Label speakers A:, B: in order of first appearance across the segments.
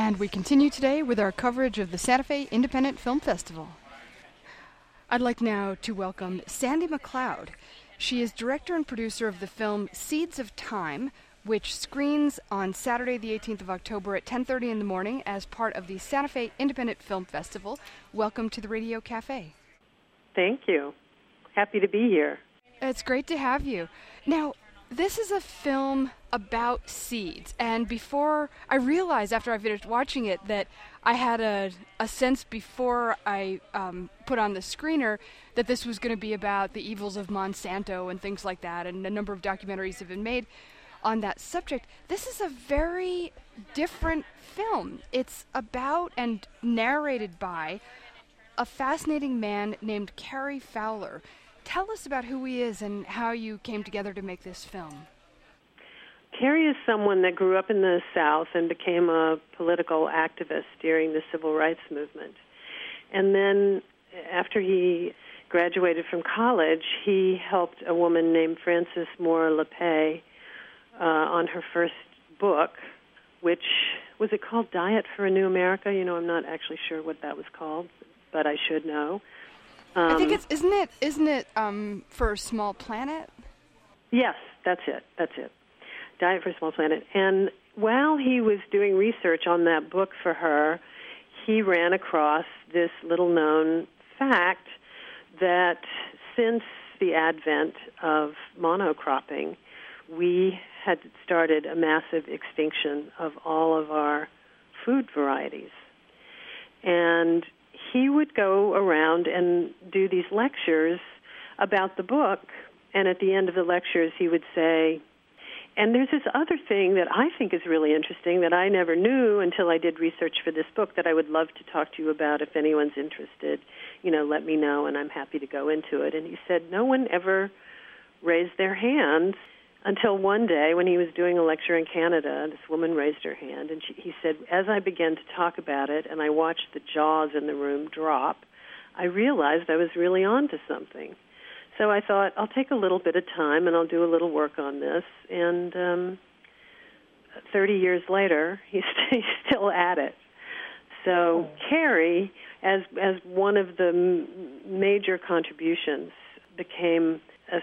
A: And we continue today with our coverage of the Santa Fe Independent Film Festival. I'd like now to welcome Sandy McLeod. She is director and producer of the film Seeds of Time, which screens on Saturday the 18th of October at 10:30 in the morning as part of the Santa Fe Independent Film Festival. Welcome to the Radio Cafe.
B: Thank you. Happy to be here.
A: It's great to have you. Now, this is a film about seeds, and before I realized after I finished watching it that I had a sense before I put on the screener that this was going to be about the evils of Monsanto and things like that, and a number of documentaries have been made on that subject. This is a very different film. It's about and narrated by a fascinating man named Cary Fowler. Tell us about who he is and how you came together to make this film.
B: Cary is someone that grew up in the South and became a political activist during the Civil Rights Movement. And then after he graduated from college, he helped a woman named Frances Moore Lappé on her first book, which, was it called Diet for a New America? You know, I'm not actually sure what that was called, but I should know.
A: I think isn't it For a Small Planet?
B: Yes, that's it. Diet for a Small Planet. And while he was doing research on that book for her, he ran across this little-known fact that since the advent of monocropping, we had started a massive extinction of all of our food varieties. And he would go around and do these lectures about the book, and at the end of the lectures he would say, and there's this other thing that I think is really interesting that I never knew until I did research for this book that I would love to talk to you about if anyone's interested. You know, let me know, and I'm happy to go into it. And he said no one ever raised their hands until one day when he was doing a lecture in Canada. This woman raised her hand, and he said, as I began to talk about it and I watched the jaws in the room drop, I realized I was really on to something. So I thought, I'll take a little bit of time and I'll do a little work on this. And 30 years later, he's still at it. So Cary, as one of the major contributions, became a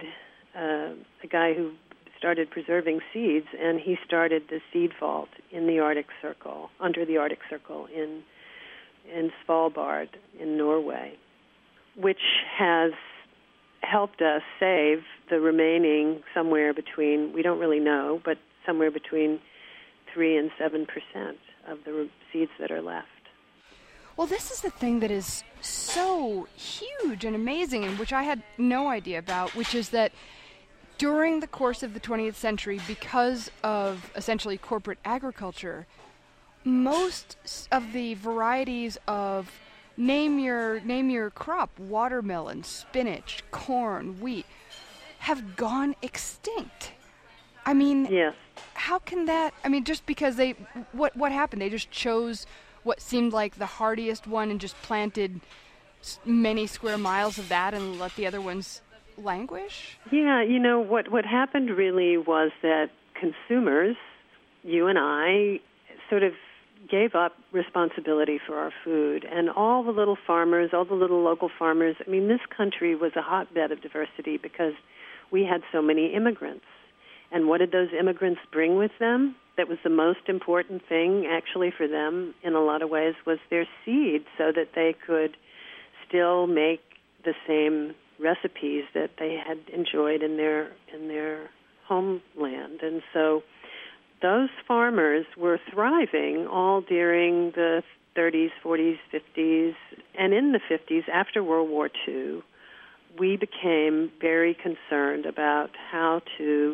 B: guy who started preserving seeds, and he started the seed vault in the Arctic Circle, under the Arctic Circle in Svalbard in Norway, which has helped us save the remaining somewhere between, we don't really know, but somewhere between 3 and 7% of the seeds that are left.
A: Well, this is the thing that is so huge and amazing, and which I had no idea about, which is that during the course of the 20th century, because of essentially corporate agriculture, most of the varieties of name your crop, watermelon, spinach, corn, wheat, have gone extinct. I mean,
B: yes.
A: How can that, I mean, just because what happened? They just chose what seemed like the hardiest one and just planted many square miles of that and let the other ones languish?
B: Yeah, you know, what happened really was that consumers, you and I, sort of gave up responsibility for our food. And all the little farmers, all the little local farmers, I mean, this country was a hotbed of diversity because we had so many immigrants. And what did those immigrants bring with them? That was the most important thing, actually, for them in a lot of ways, was their seed, so that they could still make the same recipes that they had enjoyed in their homeland. And so those farmers were thriving all during the 30s, 40s, 50s, and in the 50s, after World War II, we became very concerned about how to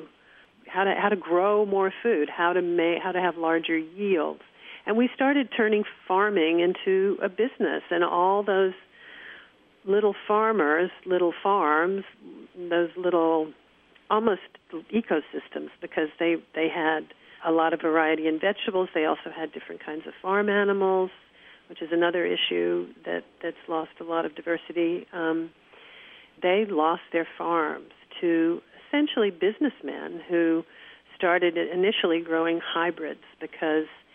B: grow more food, how to have larger yields. And we started turning farming into a business, and all those little farmers, little farms, those little almost ecosystems, because they had a lot of variety in vegetables. They also had different kinds of farm animals, which is another issue that's lost a lot of diversity. They lost their farms to essentially businessmen who started initially growing hybrids because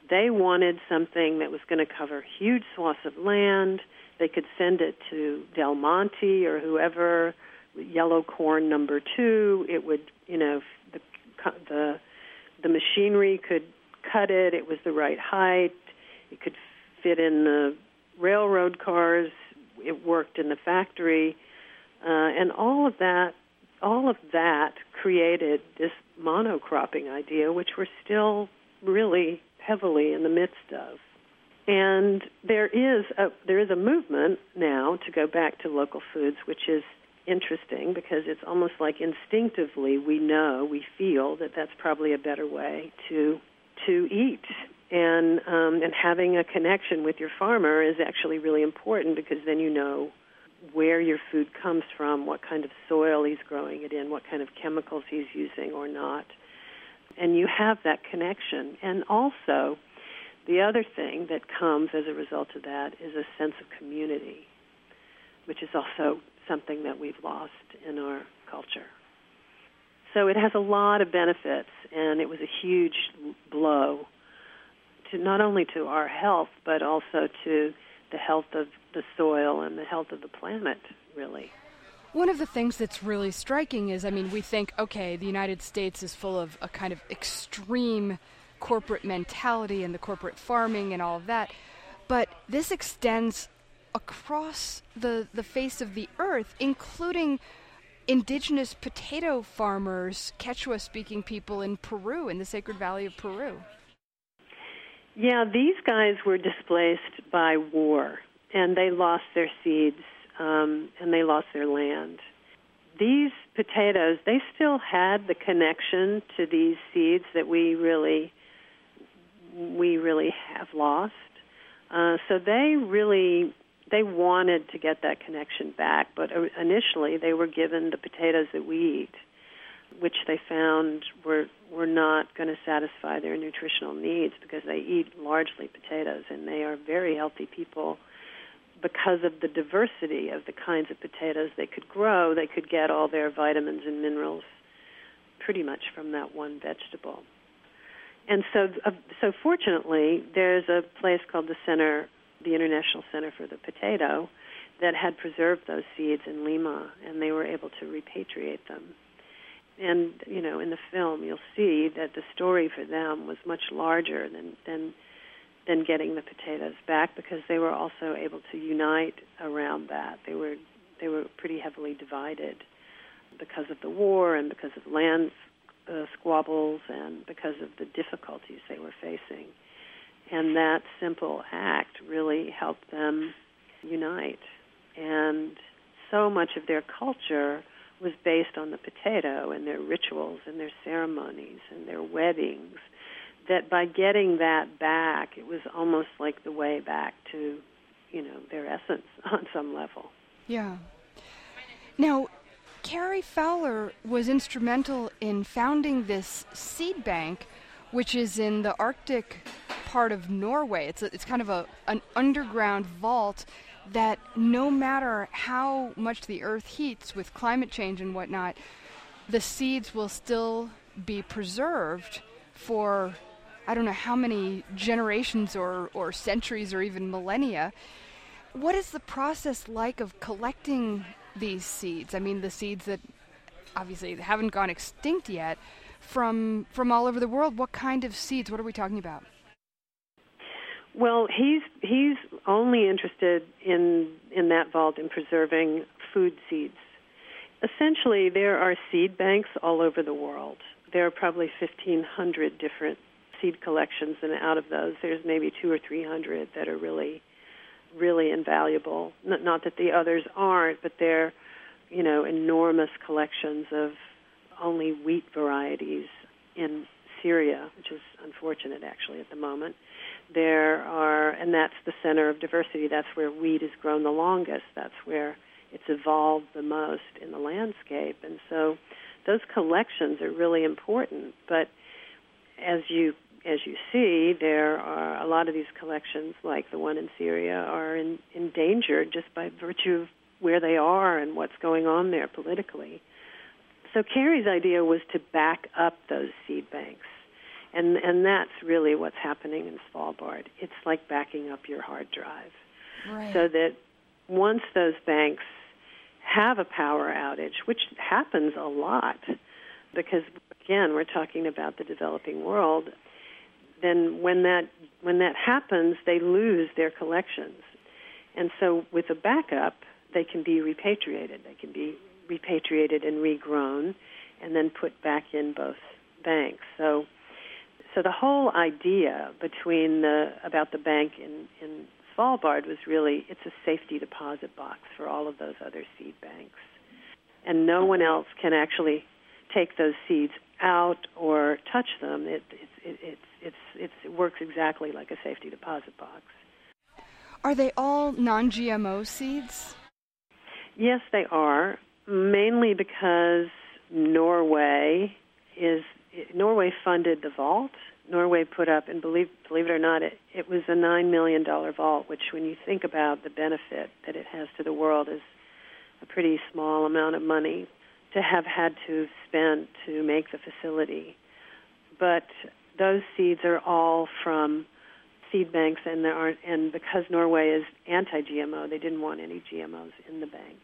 B: They wanted something that was going to cover huge swaths of land. They could send it to Del Monte or whoever, yellow corn number 2. It would, the machinery could cut it. It was the right height. It could fit in the railroad cars. It worked in the factory. And all of that created this monocropping idea, which we're still really heavily in the midst of. And there is a movement now to go back to local foods, which is interesting because it's almost like instinctively we feel that that's probably a better way to eat. And having a connection with your farmer is actually really important because then you know where your food comes from, what kind of soil he's growing it in, what kind of chemicals he's using or not. And you have that connection. And also, the other thing that comes as a result of that is a sense of community, which is also something that we've lost in our culture. So it has a lot of benefits, and it was a huge blow to not only to our health, but also to the health of the soil and the health of the planet, really.
A: One of the things that's really striking is, we think, okay, the United States is full of a kind of extreme corporate mentality and the corporate farming and all of that, but this extends across the face of the earth, including indigenous potato farmers, Quechua-speaking people in Peru, in the Sacred Valley of Peru.
B: Yeah, these guys were displaced by war, and they lost their seeds, and they lost their land. These potatoes, they still had the connection to these seeds that we really have lost. So they wanted to get that connection back, but initially they were given the potatoes that we eat, which they found were not going to satisfy their nutritional needs because they eat largely potatoes, and they are very healthy people because of the diversity of the kinds of potatoes they could grow. They could get all their vitamins and minerals pretty much from that one vegetable. And so fortunately, there's a place called the International Center for the Potato, that had preserved those seeds in Lima, and they were able to repatriate them. And, in the film, you'll see that the story for them was much larger than getting the potatoes back, because they were also able to unite around that. They were pretty heavily divided because of the war and because of land squabbles and because of the difficulties they were facing. And that simple act really helped them unite. And so much of their culture was based on the potato and their rituals and their ceremonies and their weddings, that by getting that back, it was almost like the way back to, their essence on some level.
A: Yeah. Now, Carrie Fowler was instrumental in founding this seed bank, which is in the Arctic part of Norway. It's kind of an underground vault that no matter how much the earth heats with climate change and whatnot, the seeds will still be preserved for I don't know how many generations or centuries or even millennia. What is the process like of collecting these seeds? The seeds that obviously haven't gone extinct yet from all over the world. What kind of seeds? What are we talking about?
B: Well, he's only interested in that vault in preserving food seeds. Essentially, there are seed banks all over the world. There are probably 1,500 different seed collections, and out of those, there's maybe 200 or 300 that are really, really invaluable. Not that the others aren't, but they're, enormous collections of only wheat varieties in Syria, which is unfortunate actually at the moment. And that's the center of diversity. That's where wheat is grown the longest. That's where it's evolved the most in the landscape. And so those collections are really important. But as you see, there are a lot of these collections, like the one in Syria, are endangered just by virtue of where they are and what's going on there politically. So Carrie's idea was to back up those seed banks And that's really what's happening in Svalbard. It's like backing up your hard drive.
A: Right.
B: So that once those banks have a power outage, which happens a lot, because, again, we're talking about the developing world, then when that happens, they lose their collections. And so with a backup, they can be repatriated. They can be repatriated and regrown and then put back in both banks. So the whole idea about the bank in Svalbard was really, it's a safety deposit box for all of those other seed banks. And no one else can actually take those seeds out or touch them. It works exactly like a safety deposit box.
A: Are they all non-GMO seeds?
B: Yes, they are, mainly because Norway funded the vault. Norway put up, and believe it or not, it was a $9 million vault, which when you think about the benefit that it has to the world is a pretty small amount of money to have had to spend to make the facility. But those seeds are all from seed banks, and because Norway is anti-GMO, they didn't want any GMOs in the bank.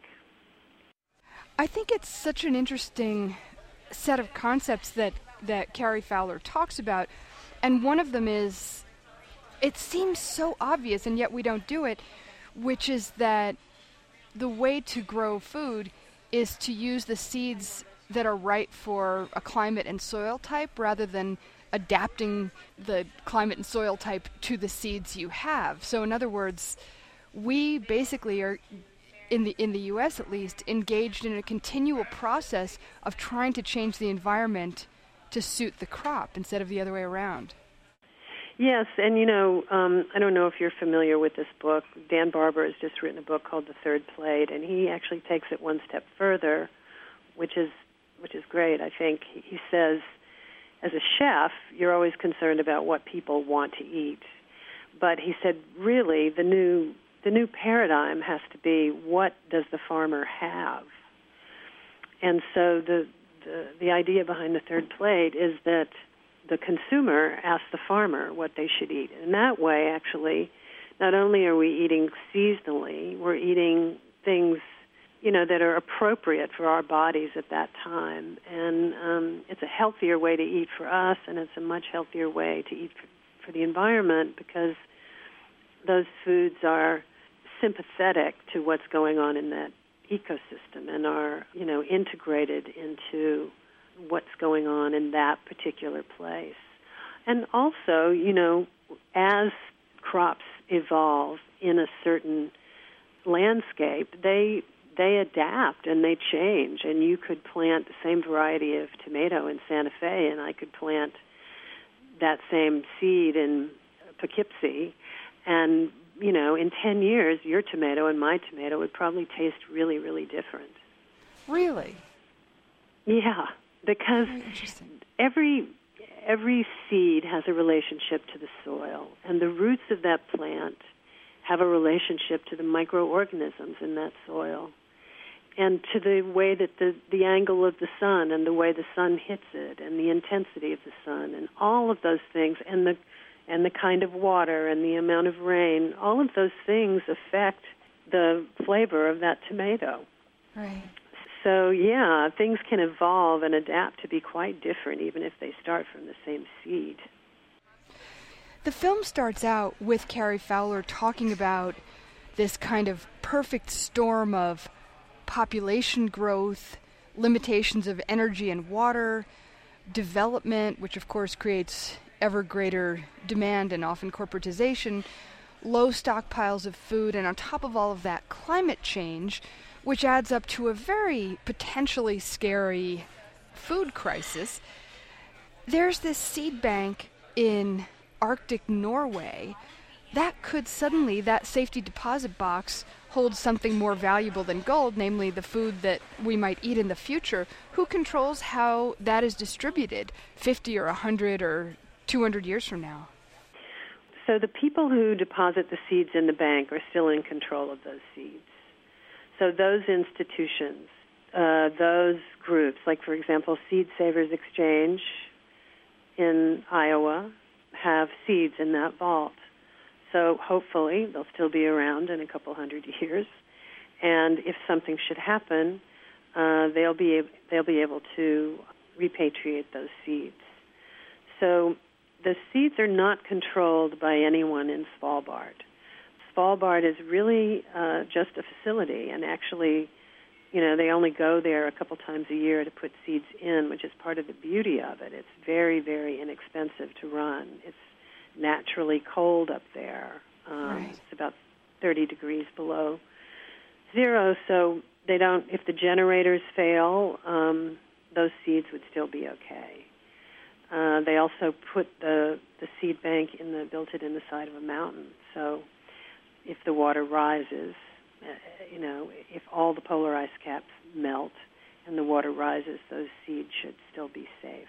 A: I think it's such an interesting set of concepts that Cary Fowler talks about, and one of them is, it seems so obvious and yet we don't do it, which is that the way to grow food is to use the seeds that are right for a climate and soil type rather than adapting the climate and soil type to the seeds you have. So in other words, we basically are, in the U.S. at least, engaged in a continual process of trying to change the environment to suit the crop instead of the other way around.
B: Yes, and I don't know if you're familiar with this book. Dan Barber has just written a book called The Third Plate, and he actually takes it one step further, which is great, I think. He says, as a chef, you're always concerned about what people want to eat. But he said, really, the new paradigm has to be, what does the farmer have? And so the idea behind The Third Plate is that the consumer asks the farmer what they should eat. And that way, actually, not only are we eating seasonally, we're eating things, that are appropriate for our bodies at that time. And it's a healthier way to eat for us, and it's a much healthier way to eat for the environment, because those foods are sympathetic to what's going on in that ecosystem and are, integrated into what's going on in that particular place. And also, as crops evolve in a certain landscape, they adapt and they change. And you could plant the same variety of tomato in Santa Fe, and I could plant that same seed in Poughkeepsie, and in 10 years, your tomato and my tomato would probably taste really, really different.
A: Really?
B: Yeah, because every seed has a relationship to the soil, and the roots of that plant have a relationship to the microorganisms in that soil, and to the way that the angle of the sun and the way the sun hits it, and the intensity of the sun, and all of those things, and the kind of water and the amount of rain, all of those things affect the flavor of that tomato.
A: Right.
B: So, yeah, things can evolve and adapt to be quite different, even if they start from the same seed.
A: The film starts out with Cary Fowler talking about this kind of perfect storm of population growth, limitations of energy and water, development, which of course creates ever greater demand and often corporatization, low stockpiles of food, and on top of all of that, climate change, which adds up to a very potentially scary food crisis. There's this seed bank in Arctic Norway that could suddenly, that safety deposit box, hold something more valuable than gold, namely the food that we might eat in the future. Who controls how that is distributed 50 or 100 or 200 years from now?
B: So the people who deposit the seeds in the bank are still in control of those seeds. So those institutions, those groups, like, for example, Seed Savers Exchange, in Iowa have seeds in that vault. So hopefully they'll still be around in a couple hundred years. And if something should happen, they'll be able to repatriate those seeds. So the seeds are not controlled by anyone in Svalbard. Svalbard is really just a facility, and actually, they only go there a couple times a year to put seeds in, which is part of the beauty of it. It's very, very inexpensive to run. It's naturally cold up there.
A: Right.
B: It's about 30 degrees below zero, so if the generators fail, those seeds would still be okay. They also put the seed bank built it in the side of a mountain, so if the water rises, if all the polar ice caps melt and the water rises, those seeds should still be safe.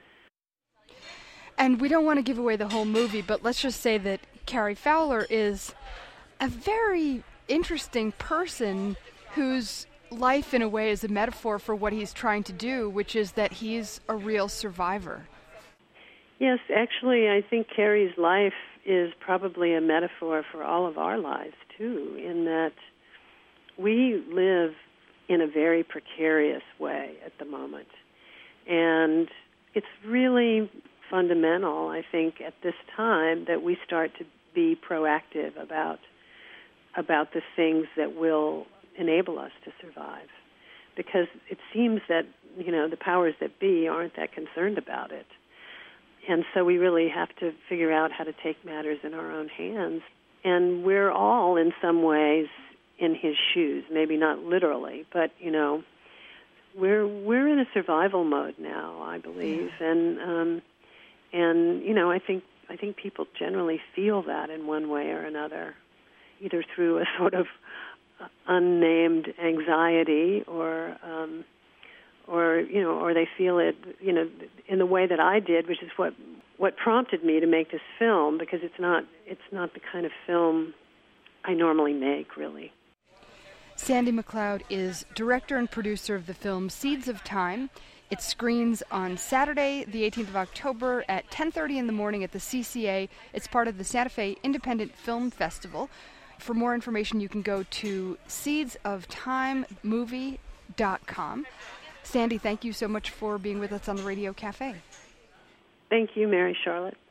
A: And we don't want to give away the whole movie, but let's just say that Cary Fowler is a very interesting person whose life, in a way, is a metaphor for what he's trying to do, which is that he's a real survivor.
B: Yes, actually, I think Cary's life is probably a metaphor for all of our lives, too, in that we live in a very precarious way at the moment. And it's really fundamental, I think, at this time that we start to be proactive about the things that will enable us to survive. Because it seems that, the powers that be aren't that concerned about it. And so we really have to figure out how to take matters in our own hands. And we're all, in some ways, in his shoes. Maybe not literally, but, we're in a survival mode now, I believe. Yeah. And I think people generally feel that in one way or another, either through a sort of unnamed anxiety or they feel it, in the way that I did, which is what prompted me to make this film, because it's not the kind of film I normally make, really.
A: Sandy McLeod is director and producer of the film Seeds of Time. It screens on Saturday, the 18th of October at 10:30 in the morning at the CCA. It's part of the Santa Fe Independent Film Festival. For more information, you can go to seedsoftimemovie.com. Sandy, thank you so much for being with us on the Radio Cafe.
B: Thank you, Mary Charlotte.